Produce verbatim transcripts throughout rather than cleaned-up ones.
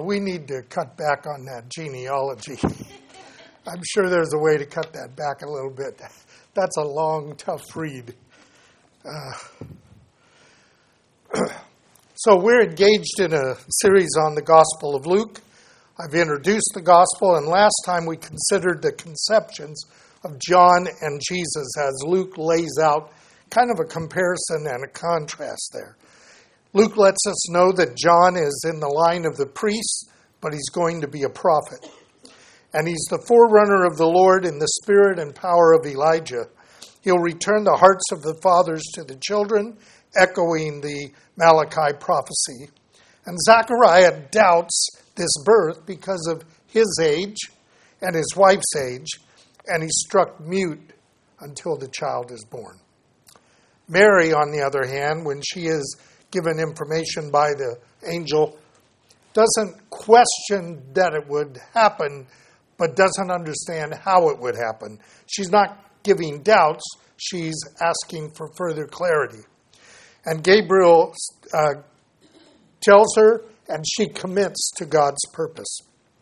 we need to cut back on that genealogy. I'm sure there's a way to cut that back a little bit. That's a long, tough read. Uh, so we're engaged in a series on the Gospel of Luke. I've introduced the Gospel, and last time we considered the conceptions of John and Jesus as Luke lays out kind of a comparison and a contrast there. Luke lets us know that John is in the line of the priests, but he's going to be a prophet. And he's the forerunner of the Lord in the spirit and power of Elijah. He'll return the hearts of the fathers to the children, echoing the Malachi prophecy. And Zechariah doubts this birth because of his age and his wife's age, and he's struck mute until the child is born. Mary, on the other hand, when she is given information by the angel, doesn't question that it would happen, but doesn't understand how it would happen. She's not giving doubts, she's asking for further clarity. And Gabriel uh, tells her, and she commits to God's purpose.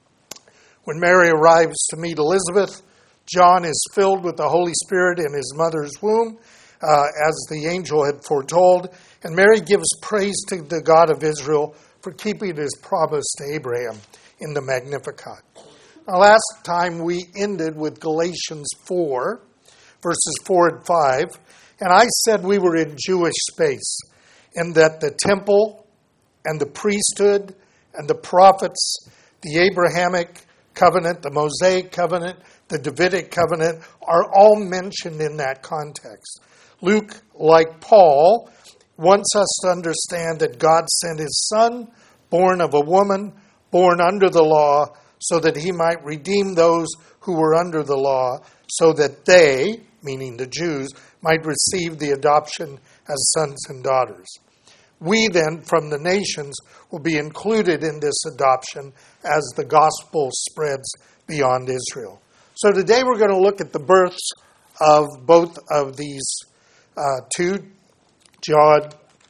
When Mary arrives to meet Elizabeth, John is filled with the Holy Spirit in his mother's womb, uh, as the angel had foretold. And Mary gives praise to the God of Israel for keeping his promise to Abraham in the Magnificat. Now, last time we ended with Galatians four, verses four and five. And I said we were in Jewish space, in that the temple and the priesthood and the prophets, the Abrahamic covenant, the Mosaic covenant, the Davidic covenant are all mentioned in that context. Luke, like Paul, wants us to understand that God sent his Son, born of a woman, born under the law, so that he might redeem those who were under the law, so that they, meaning the Jews, might receive the adoption as sons and daughters. We then, from the nations, will be included in this adoption as the gospel spreads beyond Israel. So today we're going to look at the births of both of these uh, two, John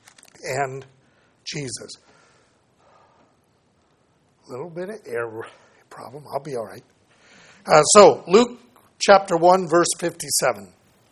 and Jesus. A little bit of air problem. I'll be all right. Uh, so, Luke chapter one, verse fifty-seven.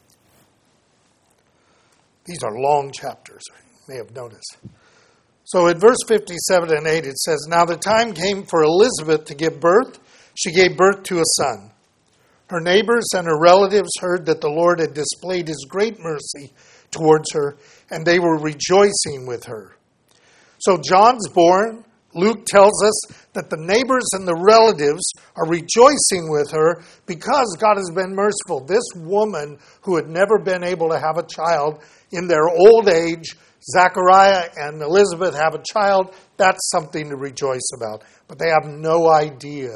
These are long chapters, you may have noticed. So in verse fifty-seven and eight it says, "Now the time came for Elizabeth to give birth. She gave birth to a son. Her neighbors and her relatives heard that the Lord had displayed his great mercy towards her, and they were rejoicing with her." So John's born. Luke tells us that the neighbors and the relatives are rejoicing with her because God has been merciful. This woman who had never been able to have a child in their old age, Zechariah and Elizabeth have a child, that's something to rejoice about. But they have no idea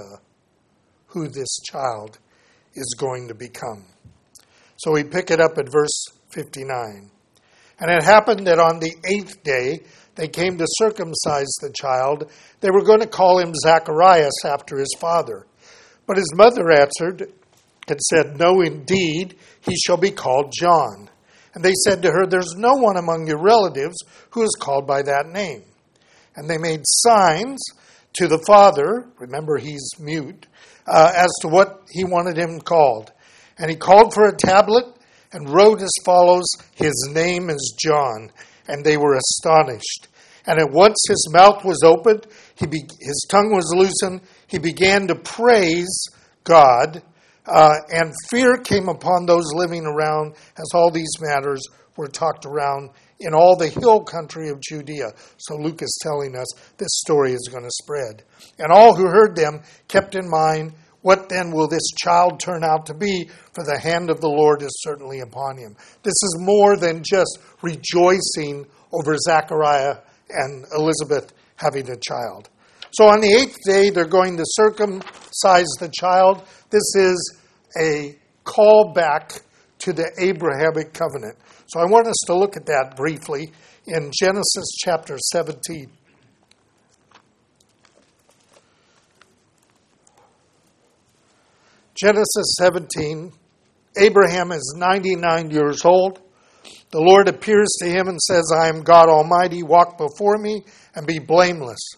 who this child is going to become. So we pick it up at verse fifty-nine. "And it happened that on the eighth day they came to circumcise the child. They were going to call him Zacharias after his father. But his mother answered and said, 'No, indeed, he shall be called John.' And they said to her, 'There's no one among your relatives who is called by that name.' And they made signs to the father," remember he's mute, uh, "as to what he wanted him called. And he called for a tablet and wrote as follows, 'His name is John.' And they were astonished. And at once his mouth was opened, he be- his tongue was loosened, he began to praise God, uh, and fear came upon those living around as all these matters were talked around in all the hill country of Judea." So Luke is telling us this story is going to spread. "And all who heard them kept in mind, what then will this child turn out to be? For the hand of the Lord is certainly upon him." This is more than just rejoicing over Zechariah and Elizabeth having a child. So on the eighth day, they're going to circumcise the child. This is a callback to the Abrahamic covenant. So I want us to look at that briefly in Genesis chapter seventeen. Genesis seventeen, Abraham is ninety-nine years old. The Lord appears to him and says, "I am God Almighty, walk before me and be blameless.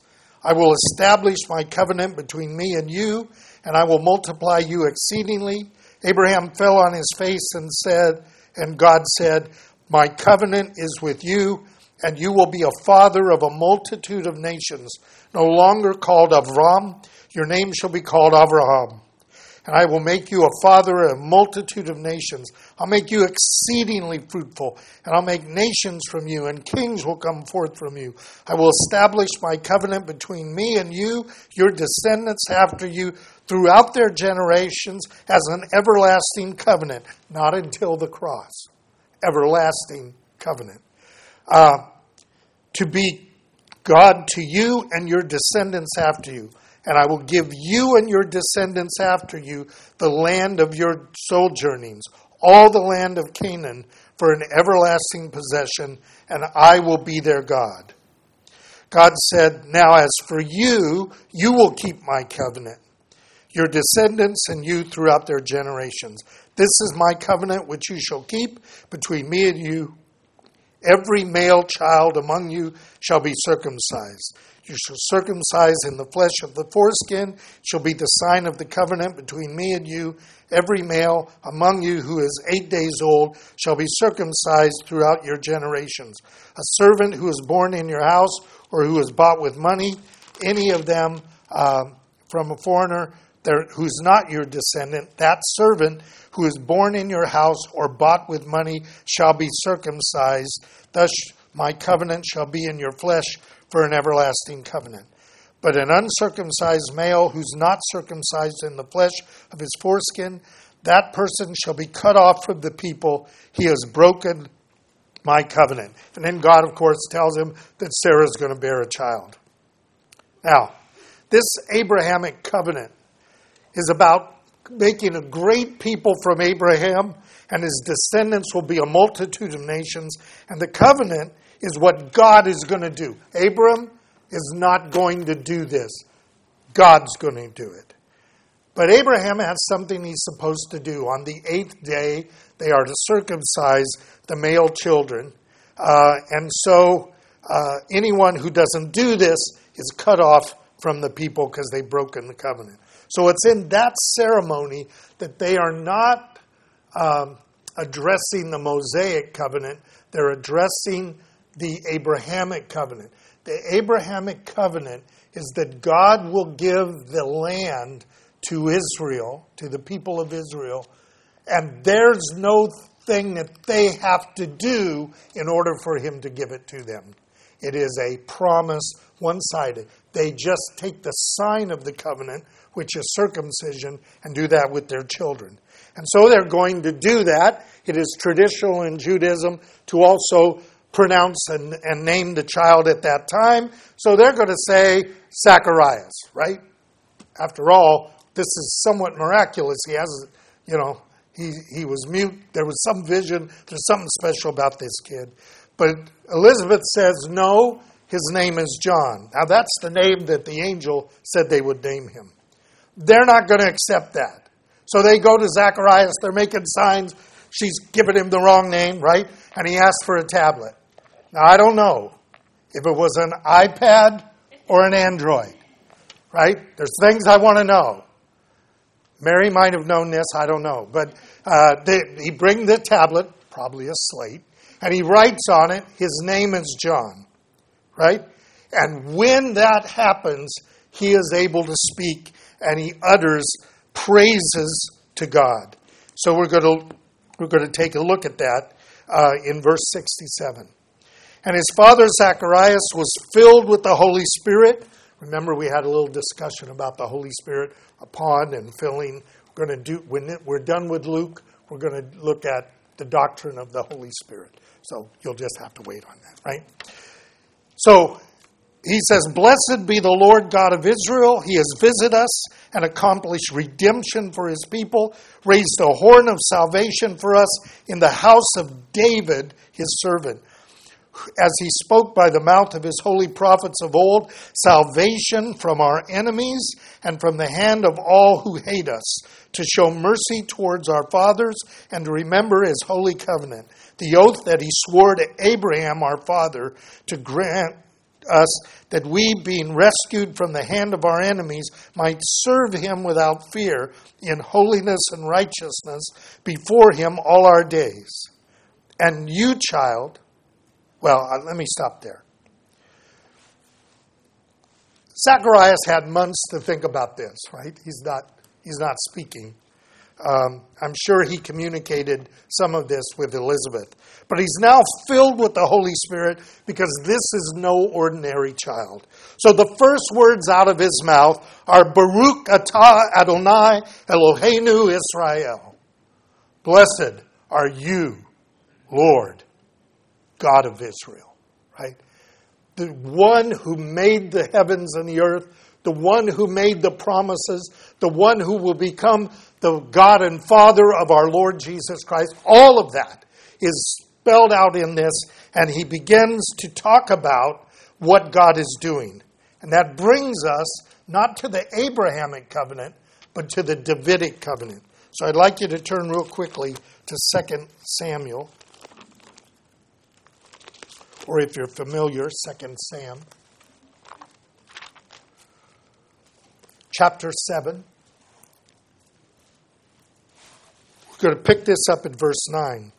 I will establish my covenant between me and you, and I will multiply you exceedingly. Abraham fell on his face and said, and God said, my covenant is with you, and you will be a father of a multitude of nations, no longer called Avram. Your name shall be called Abraham. And I will make you a father of a multitude of nations. I'll make you exceedingly fruitful, and I'll make nations from you, and kings will come forth from you. I will establish my covenant between me and you, your descendants after you, throughout their generations, as an everlasting covenant. Not until the cross. Everlasting covenant. Uh, to be God to you and your descendants after you. And I will give you and your descendants after you the land of your sojournings, all the land of Canaan, for an everlasting possession, and I will be their God. God said, now as for you, you will keep my covenant, your descendants and you throughout their generations. This is my covenant which you shall keep between me and you. Every male child among you shall be circumcised. You shall circumcise in the flesh of the foreskin. It shall be the sign of the covenant between me and you. Every male among you who is eight days old shall be circumcised throughout your generations. A servant who is born in your house or who is bought with money, any of them uh, from a foreigner who's not your descendant, that servant who is born in your house or bought with money shall be circumcised. Thus my covenant shall be in your flesh for an everlasting covenant. But an uncircumcised male who's not circumcised in the flesh of his foreskin, that person shall be cut off from the people. He has broken my covenant. And then God, of course, tells him that Sarah's going to bear a child. Now, this Abrahamic covenant is about making a great people from Abraham, and his descendants will be a multitude of nations. And the covenant is what God is going to do. Abram is not going to do this. God's going to do it. But Abraham has something he's supposed to do. On the eighth day, they are to circumcise the male children. Uh, and so uh, anyone who doesn't do this is cut off from the people because they've broken the covenant. So it's in that ceremony that they are not um, addressing the Mosaic covenant. They're addressing the Abrahamic covenant. The Abrahamic covenant is that God will give the land to Israel, to the people of Israel, and there's no thing that they have to do in order for him to give it to them. It is a promise, one-sided. They just take the sign of the covenant, which is circumcision, and do that with their children. And so they're going to do that. It is traditional in Judaism to also pronounce and, and name the child at that time. So they're going to say Zacharias, right? After all, this is somewhat miraculous. He has, you know, he, he was mute. There was some vision. There's something special about this kid. But Elizabeth says, no, his name is John. Now that's the name that the angel said they would name him. They're not going to accept that. So they go to Zacharias. They're making signs. She's giving him the wrong name, right? And he asks for a tablet. Now, I don't know if it was an iPad or an Android, right? There's things I want to know. Mary might have known this. I don't know. But uh, they, he brings the tablet, probably a slate, and he writes on it, his name is John, right? And when that happens, he is able to speak, and he utters praises to God. So we're going to we're going to take a look at that uh, in verse sixty-seven. And his father Zacharias was filled with the Holy Spirit. Remember, we had a little discussion about the Holy Spirit upon and filling. We're going to do when we're done with Luke. We're going to look at the doctrine of the Holy Spirit. So you'll just have to wait on that, right? So he says, "Blessed be the Lord God of Israel. He has visited us and accomplished redemption for his people, raised a horn of salvation for us in the house of David, his servant. As he spoke by the mouth of his holy prophets of old, salvation from our enemies and from the hand of all who hate us, to show mercy towards our fathers and to remember his holy covenant, the oath that he swore to Abraham our father, to grant us that we, being rescued from the hand of our enemies, might serve him without fear in holiness and righteousness before him all our days. And you, child, well, uh, let me stop there. Zacharias had months to think about this, right? He's not, he's not speaking. Um, I'm sure he communicated some of this with Elizabeth. But he's now filled with the Holy Spirit because this is no ordinary child. So the first words out of his mouth are Baruch atah Adonai Eloheinu Israel. Blessed are you, Lord, God of Israel. Right? The one who made the heavens and the earth, the one who made the promises, the one who will become the God and Father of our Lord Jesus Christ. All of that is spelled out in this, and he begins to talk about what God is doing. And that brings us not to the Abrahamic covenant, but to the Davidic covenant. So I'd like you to turn real quickly to Second Samuel. Or if you're familiar, Second Sam. Chapter seven. We're going to pick this up at verse nine.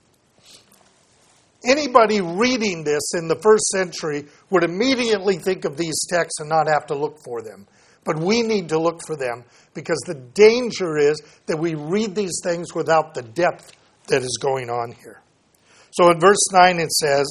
Anybody reading this in the first century would immediately think of these texts and not have to look for them. But we need to look for them because the danger is that we read these things without the depth that is going on here. So in verse nine it says,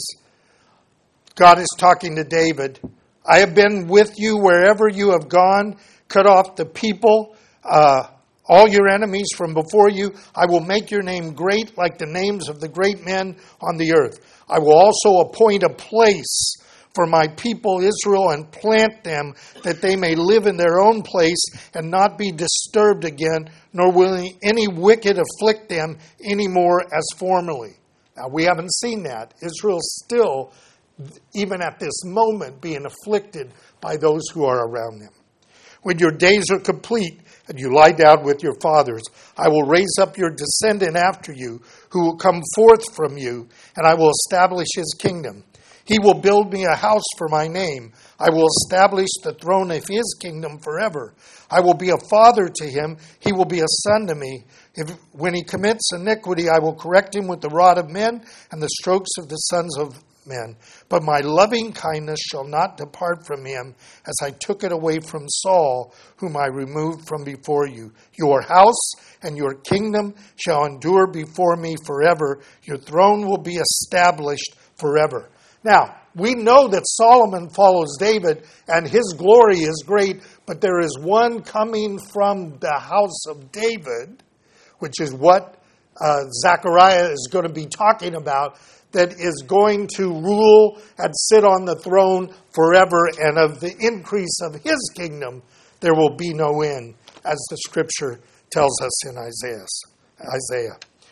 God is talking to David. I have been with you wherever you have gone, cut off the people, uh, all your enemies from before you. I will make your name great like the names of the great men on the earth. I will also appoint a place for my people Israel and plant them that they may live in their own place and not be disturbed again, nor will any wicked afflict them anymore as formerly. Now, we haven't seen that. Israel's still, even at this moment, being afflicted by those who are around them. When your days are complete and you lie down with your fathers, I will raise up your descendant after you, who will come forth from you, and I will establish his kingdom. He will build me a house for my name. I will establish the throne of his kingdom forever. I will be a father to him. He will be a son to me. If, when he commits iniquity, I will correct him with the rod of men and the strokes of the sons of men. But my loving kindness shall not depart from him, as I took it away from Saul, whom I removed from before you. Your house and your kingdom shall endure before me forever. Your throne will be established forever. Now, we know that Solomon follows David, and his glory is great, but there is one coming from the house of David, which is what uh, Zechariah is going to be talking about, that is going to rule and sit on the throne forever, and of the increase of his kingdom there will be no end, as the scripture tells us in Isaiah. Isaiah.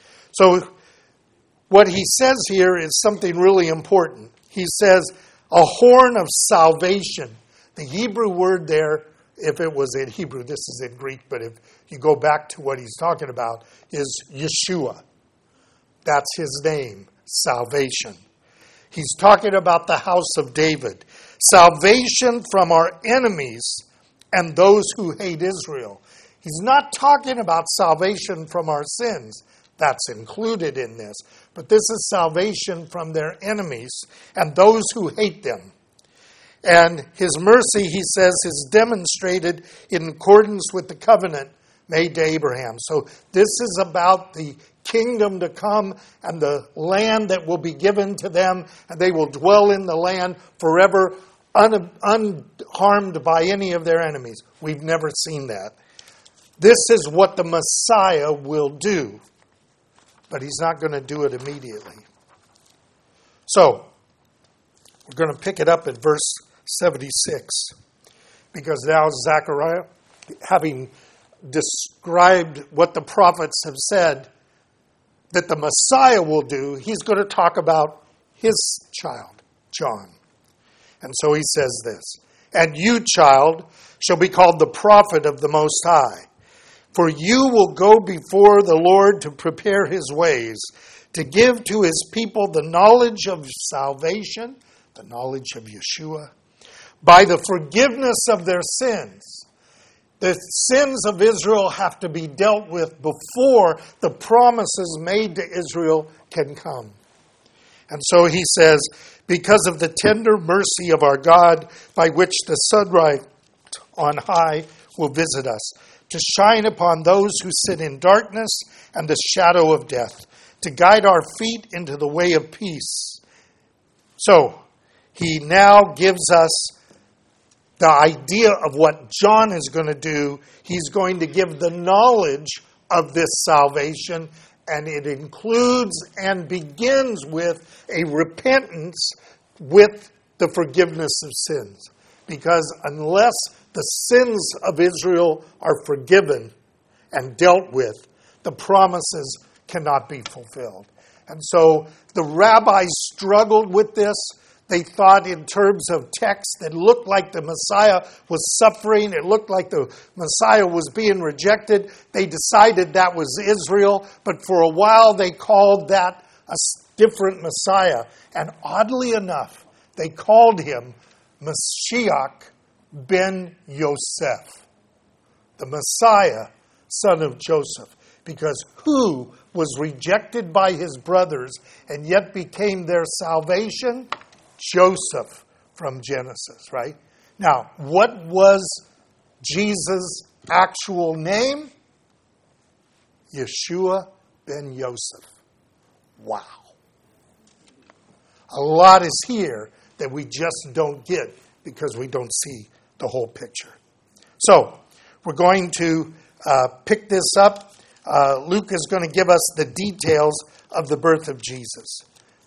So what he says here is something really important. He says, a horn of salvation. The Hebrew word there, if it was in Hebrew, this is in Greek, but if you go back to what he's talking about, is Yeshua. That's his name. Salvation. He's talking about the house of David. Salvation from our enemies and those who hate Israel. He's not talking about salvation from our sins. That's included in this. But this is salvation from their enemies and those who hate them. And his mercy, he says, is demonstrated in accordance with the covenant made to Abraham. So this is about the kingdom to come and the land that will be given to them, and they will dwell in the land forever, un- unharmed by any of their enemies. We've never seen that. This is what the Messiah will do, but he's not going to do it immediately. So, we're going to pick it up at verse seventy-six, because now Zechariah, having described what the prophets have said that the Messiah will do, he's going to talk about his child, John. And so he says this, and you, child, shall be called the prophet of the Most High, for you will go before the Lord to prepare his ways, to give to his people the knowledge of salvation, the knowledge of Yeshua, by the forgiveness of their sins. The sins of Israel have to be dealt with before the promises made to Israel can come. And so he says, because of the tender mercy of our God, by which the sunlight on high will visit us, to shine upon those who sit in darkness and the shadow of death, to guide our feet into the way of peace. So, he now gives us the idea of what John is going to do. He's going to give the knowledge of this salvation, and it includes and begins with a repentance with the forgiveness of sins. Because unless the sins of Israel are forgiven and dealt with, the promises cannot be fulfilled. And so the rabbis struggled with this. They thought in terms of texts that looked like the Messiah was suffering. It looked like the Messiah was being rejected. They decided that was Israel. But for a while they called that a different Messiah. And oddly enough, they called him Mashiach ben Yosef, the Messiah, son of Joseph. Because who was rejected by his brothers and yet became their salvation? Joseph from Genesis, right? Now, what was Jesus' actual name? Yeshua ben Yosef. Wow. A lot is here that we just don't get because we don't see the whole picture. So, we're going to uh, pick this up. Uh, Luke is going to give us the details of the birth of Jesus.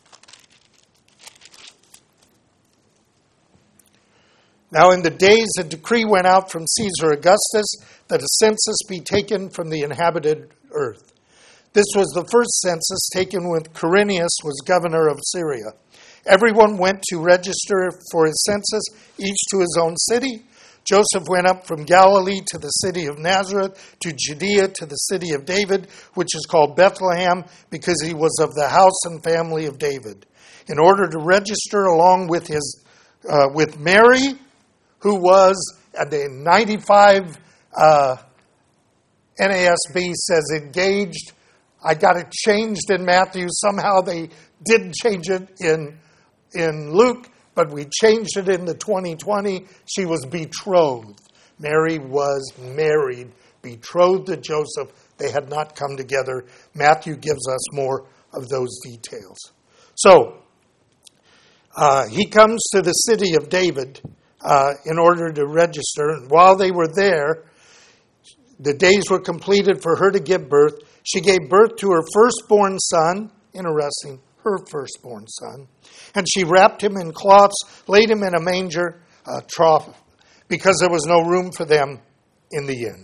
Now in the days a decree went out from Caesar Augustus that a census be taken from the inhabited earth. This was the first census taken when Quirinius was governor of Syria. Everyone went to register for his census, each to his own city. Joseph went up from Galilee to the city of Nazareth, to Judea, to the city of David, which is called Bethlehem, because he was of the house and family of David, in order to register along with his uh, with Mary, who was, and the ninety-five uh, N A S B says engaged. I got it changed in Matthew. Somehow they didn't change it in, in Luke, but we changed it in the twenty twenty. She was betrothed. Mary was married, betrothed to Joseph. They had not come together. Matthew gives us more of those details. So, uh, he comes to the city of David uh, in order to register. And while they were there, the days were completed for her to give birth. She gave birth to her firstborn son. Interesting, her firstborn son. And she wrapped him in cloths, laid him in a manger, a trough, because there was no room for them in the inn.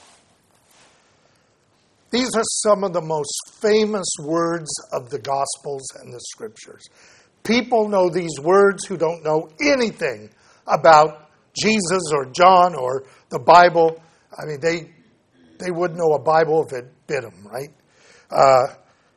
These are some of the most famous words of the Gospels and the Scriptures. People know these words who don't know anything about Jesus or John or the Bible. I mean, they they wouldn't know a Bible if it bit them, right? Uh,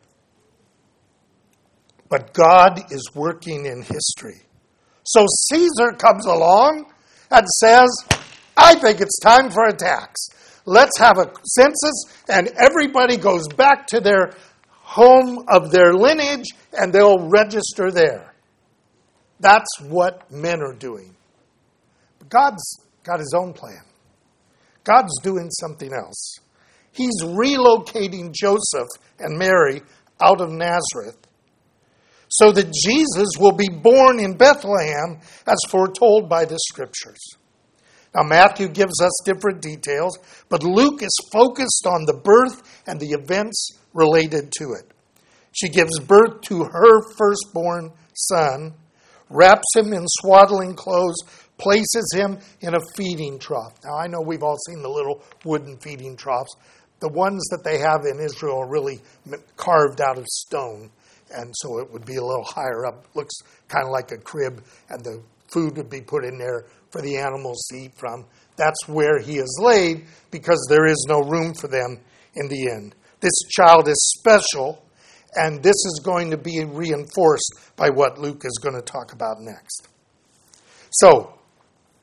but God is working in history. So Caesar comes along and says, I think it's time for a tax. Let's have a census, and everybody goes back to their home of their lineage, and they'll register there. That's what men are doing. But God's got his own plan. God's doing something else. He's relocating Joseph and Mary out of Nazareth so that Jesus will be born in Bethlehem as foretold by the Scriptures. Now, Matthew gives us different details, but Luke is focused on the birth and the events related to it. She gives birth to her firstborn son, wraps him in swaddling clothes, places him in a feeding trough. Now, I know we've all seen the little wooden feeding troughs. The ones that they have in Israel are really carved out of stone, and so it would be a little higher up. Looks kind of like a crib, and the food would be put in there for the animals to eat from. That's where he is laid because there is no room for them in the inn. This child is special, and this is going to be reinforced by what Luke is going to talk about next. So,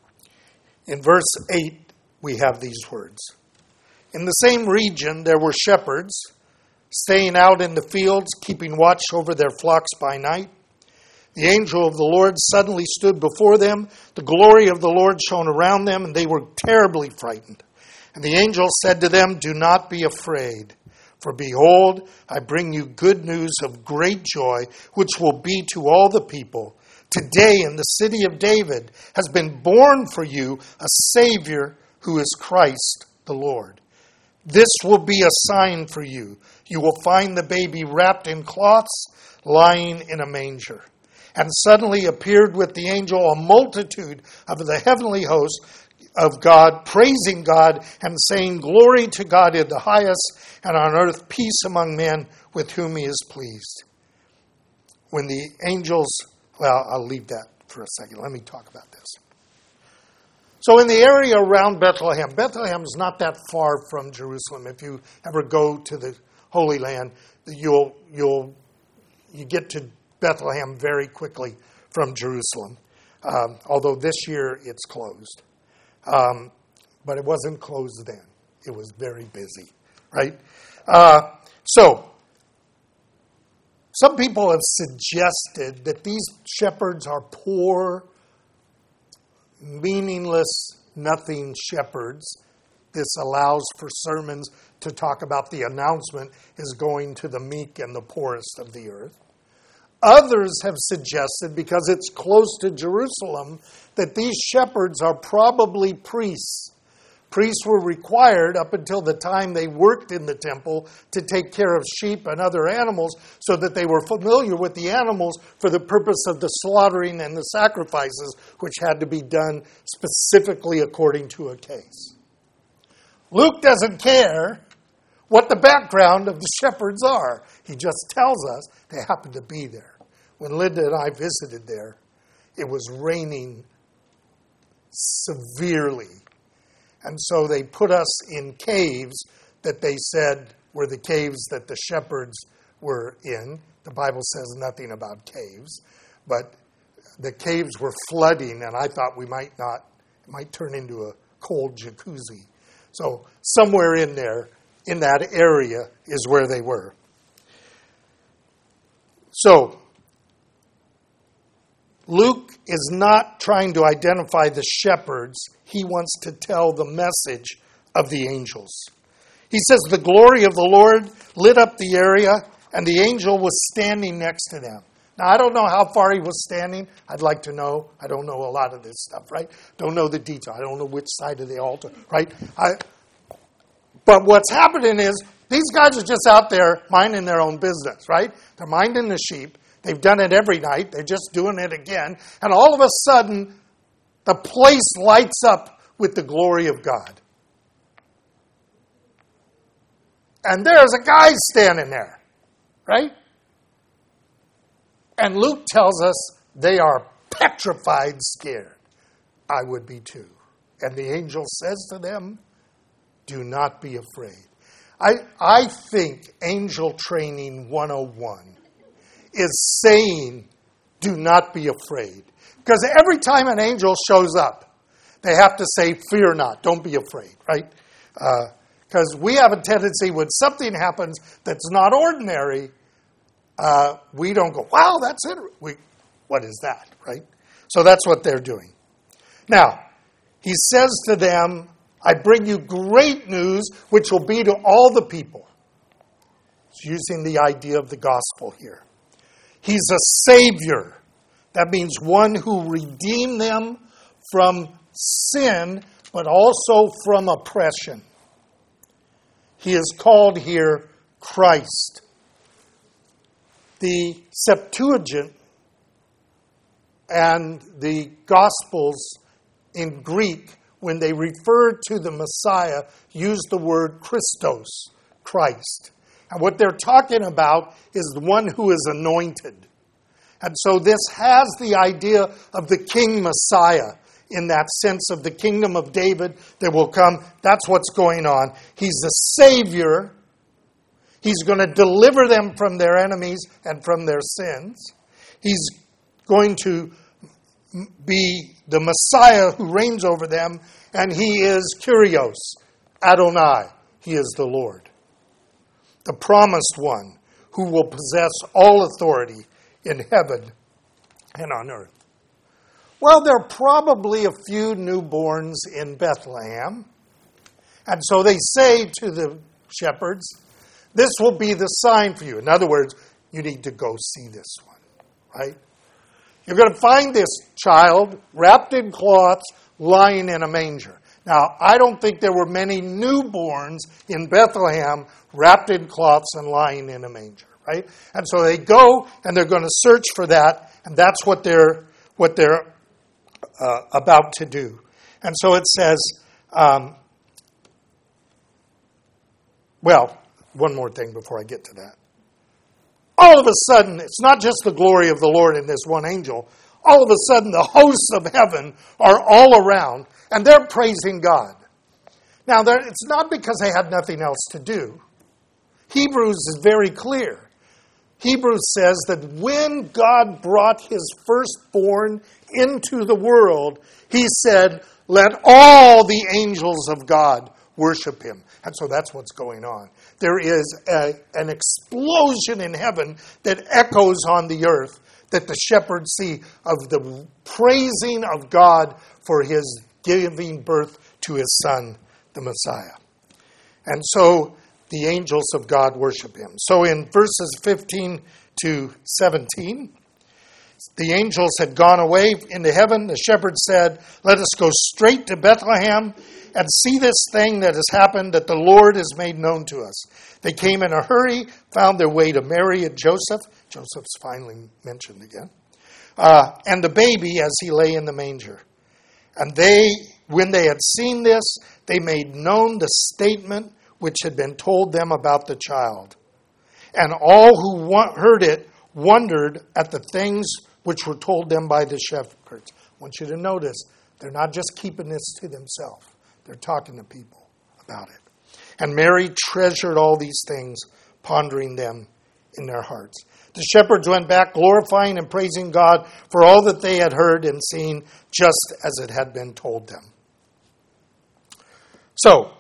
In verse eight, we have these words. In the same region there were shepherds, staying out in the fields, keeping watch over their flocks by night. The angel of the Lord suddenly stood before them. The glory of the Lord shone around them, and they were terribly frightened. And the angel said to them, "Do not be afraid, for behold, I bring you good news of great joy, which will be to all the people. Today in the city of David has been born for you a Savior who is Christ the Lord. This will be a sign for you. You will find the baby wrapped in cloths, lying in a manger." And suddenly appeared with the angel a multitude of the heavenly host of God, praising God and saying, "Glory to God in the highest, and on earth peace among men with whom he is pleased." When the angels, well, I'll leave that for a second. Let me talk about this. So in the area around Bethlehem, Bethlehem is not that far from Jerusalem. If you ever go to the Holy Land, you'll you'll you get to Bethlehem very quickly from Jerusalem. Um, although this year it's closed. Um, but it wasn't closed then. It was very busy, right? Uh, so, some people have suggested that these shepherds are poor, meaningless, nothing shepherds. This allows for sermons to talk about the announcement is going to the meek and the poorest of the earth. Others have suggested, because it's close to Jerusalem, that these shepherds are probably priests. Priests were required up until the time they worked in the temple to take care of sheep and other animals so that they were familiar with the animals for the purpose of the slaughtering and the sacrifices, which had to be done specifically according to a case. Luke doesn't care what the background of the shepherds are. He just tells us they happen to be there. When Linda and I visited there, it was raining severely. And so they put us in caves that they said were the caves that the shepherds were in. The Bible says nothing about caves. But the caves were flooding, and I thought we might not, it might turn into a cold jacuzzi. So somewhere in there, in that area, is where they were. So, Luke is not trying to identify the shepherds. He wants to tell the message of the angels. He says the glory of the Lord lit up the area, and the angel was standing next to them. Now, I don't know how far he was standing. I'd like to know. I don't know a lot of this stuff, right? Don't know the detail. I don't know which side of the altar, right? I, but what's happening is these guys are just out there minding their own business, right? They're minding the sheep. They've done it every night. They're just doing it again. And all of a sudden, the place lights up with the glory of God. And there's a guy standing there, right? And Luke tells us they are petrified scared. I would be too. And the angel says to them, "Do not be afraid." I, I think Angel Training one oh one is saying, do not be afraid. Because every time an angel shows up, they have to say, fear not, don't be afraid, right? Because uh, we have a tendency when something happens that's not ordinary, uh, we don't go, wow, that's it. We, what is that, right? So that's what they're doing. Now, he says to them, I bring you great news, which will be to all the people. He's using the idea of the gospel here. He's a savior. That means one who redeemed them from sin, but also from oppression. He is called here Christ. The Septuagint and the Gospels in Greek, when they refer to the Messiah, use the word Christos, Christ. And what they're talking about is the one who is anointed. And so this has the idea of the King Messiah in that sense of the kingdom of David that will come. That's what's going on. He's the Savior. He's going to deliver them from their enemies and from their sins. He's going to be the Messiah who reigns over them, and he is Kyrios, Adonai. He is the Lord, the promised one who will possess all authority in heaven and on earth. Well, there are probably a few newborns in Bethlehem. And so they say to the shepherds, this will be the sign for you. In other words, you need to go see this one, right? You're going to find this child wrapped in cloths, lying in a manger. Now, I don't think there were many newborns in Bethlehem wrapped in cloths and lying in a manger, right? And so they go and they're going to search for that, and that's what they're what they're uh, about to do. And so it says, um, well, one more thing before I get to that. All of a sudden, it's not just the glory of the Lord in this one angel. All of a sudden, the hosts of heaven are all around, and they're praising God. Now, it's not because they had nothing else to do. Hebrews is very clear. Hebrews says that when God brought his firstborn into the world, he said, let all the angels of God worship him. And so that's what's going on. There is a, an explosion in heaven that echoes on the earth that the shepherds see of the praising of God for his giving birth to his son, the Messiah. And so the angels of God worship him. So in verses fifteen to seventeen, the angels had gone away into heaven. The shepherds said, let us go straight to Bethlehem and see this thing that has happened that the Lord has made known to us. They came in a hurry, found their way to Mary and Joseph. Joseph's finally mentioned again. Uh, and the baby as he lay in the manger. And they, when they had seen this, they made known the statement which had been told them about the child. And all who heard it wondered at the things which were told them by the shepherds. I want you to notice, they're not just keeping this to themselves. They're talking to people about it. And Mary treasured all these things, pondering them in their hearts. The shepherds went back, glorifying and praising God for all that they had heard and seen, just as it had been told them. So,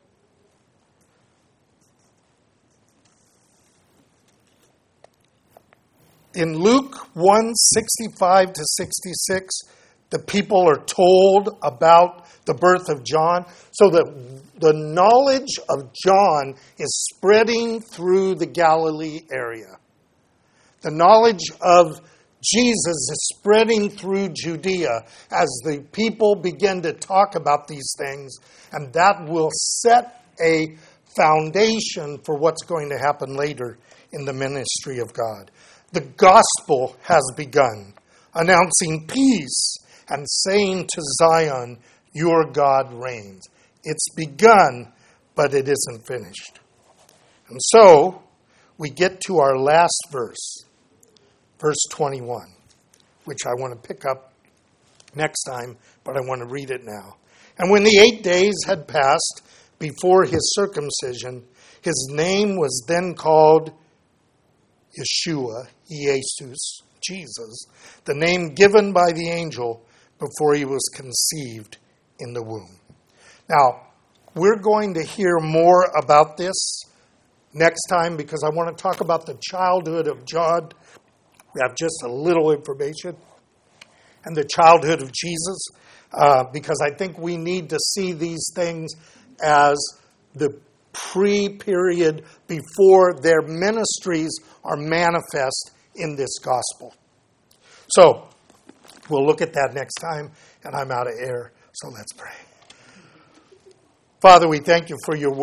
in Luke one, sixty-five to sixty-six, the people are told about the birth of John. So the, the knowledge of John is spreading through the Galilee area. The knowledge of Jesus is spreading through Judea as the people begin to talk about these things. And that will set a foundation for what's going to happen later in the ministry of God. The gospel has begun, announcing peace and saying to Zion, your God reigns. It's begun, but it isn't finished. And so, we get to our last verse, verse twenty-one, which I want to pick up next time, but I want to read it now. And when the eight days had passed before his circumcision, his name was then called Yeshua, Jesus, Jesus, the name given by the angel before he was conceived in the womb. Now, we're going to hear more about this next time because I want to talk about the childhood of John. We have just a little information. And the childhood of Jesus, uh, because I think we need to see these things as the pre-period before their ministries are manifest in this gospel. So, we'll look at that next time, and I'm out of air, so let's pray. Father, we thank you for your word.